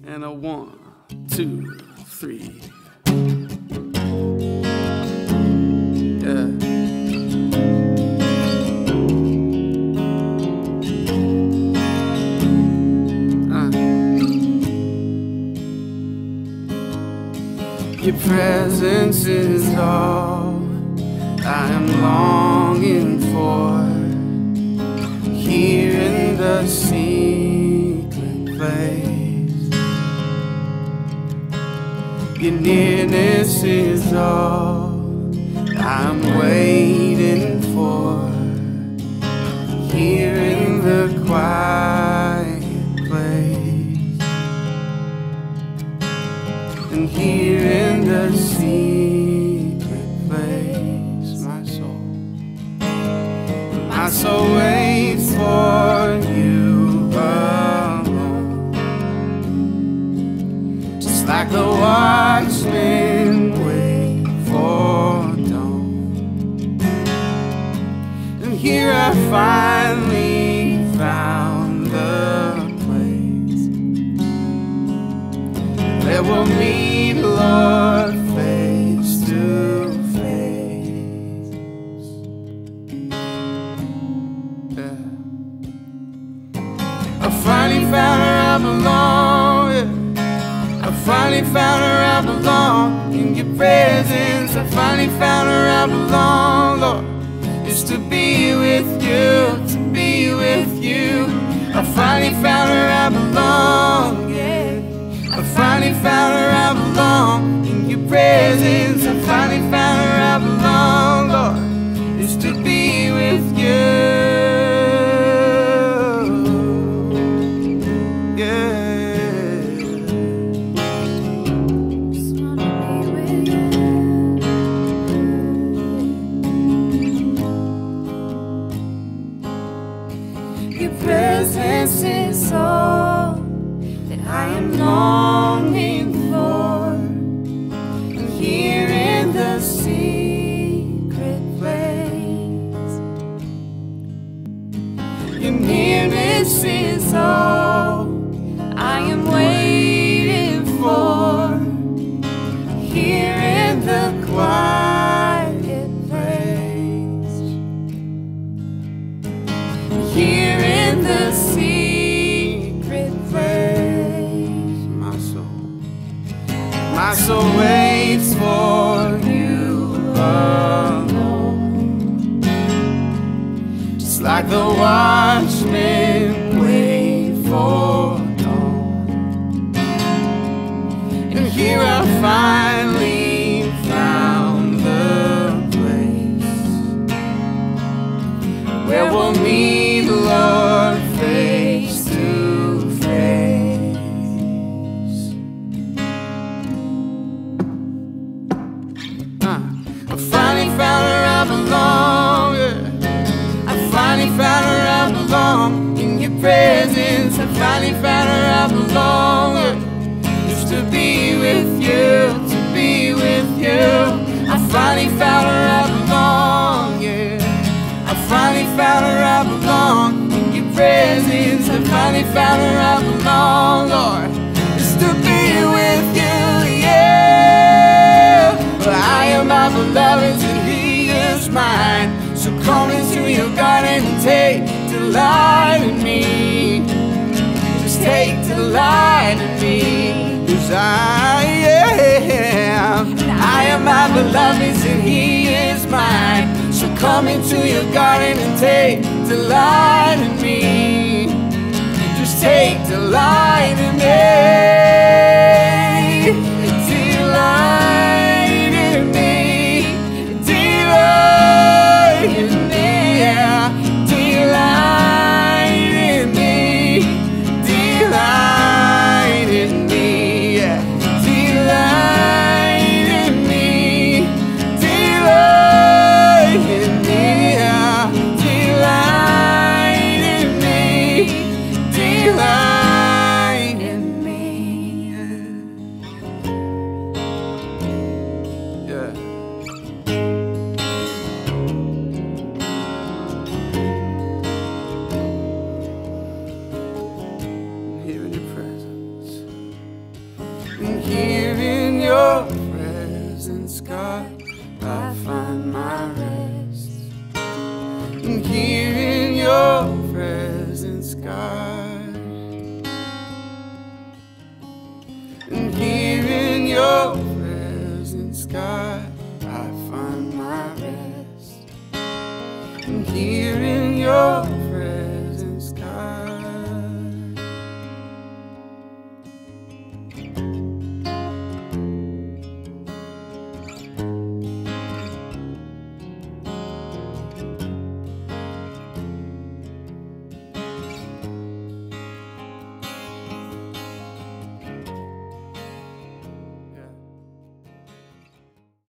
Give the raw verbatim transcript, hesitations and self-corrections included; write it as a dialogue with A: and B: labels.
A: And a one, two, three. Yeah. Uh. Your presence is all I am longing for, here in the secret place. Your nearness is all I'm waiting for, here in the quiet place. And here in the secret place, my soul, my soul waits for you alone, just like the watchmen wait for dawn. And here I finally found the place where we'll meet, Lord, face to face. Yeah. I finally found where I belong. Yeah. I finally found where I belong in your presence. I finally found where I belong, Lord. It's to be with you, to be with you. I finally found where I belong, yeah. I finally found where I belong in your presence. I finally found where I belong, Lord. It's to be with you.
B: Your presence is all that I am longing for, and here in the secret place. Your nearness is all I am waiting for, here in the quiet place. Here in the secret place,
A: my soul, my soul waits for you alone, just like the watchmen wait for dawn. And here I finally found the place where we'll meet, Lord, face to face. Uh, I finally found where I belong, yeah. I finally found where I belong in your presence. I finally found where I belong, yeah. Just to be with you, to be with you. I finally found where I belong, yeah. I finally found where I belong in your presence. I finally found where I belong, Lord. Just to be with you, yeah. Well, I am my beloved's and he is mine. So come into your garden and take delight in me. Just take delight in me, 'cause I am, I am my beloved's and he is mine. So come into your garden and take delight in me. Just take delight in me. Delight in me. Delight in me. Yeah. Delight in me. Delight in me. Yeah. Delight in me. Delight in me. Delight in me, delight in me. here in your